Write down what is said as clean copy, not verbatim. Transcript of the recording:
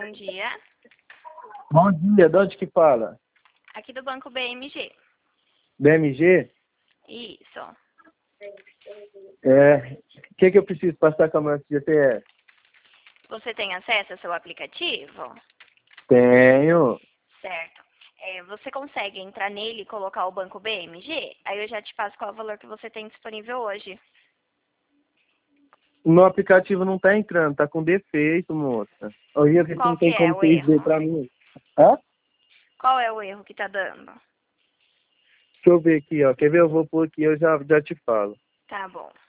Bom dia. Bom dia, de onde que fala? Aqui do Banco BMG. BMG? Isso. O que eu preciso passar com a minha CPF? Você tem acesso ao seu aplicativo? Tenho. Certo. Você consegue entrar nele e colocar o Banco BMG? Aí eu já te passo qual é o valor que você tem disponível hoje. O meu aplicativo não tá entrando, tá com defeito, moça. Eu ia ver se Qual não que tem é como o vocês ver erro? pra mim. Hã? Qual é o erro que tá dando? Deixa eu ver aqui, ó. Quer ver? Eu vou pôr aqui, eu já te falo. Tá bom.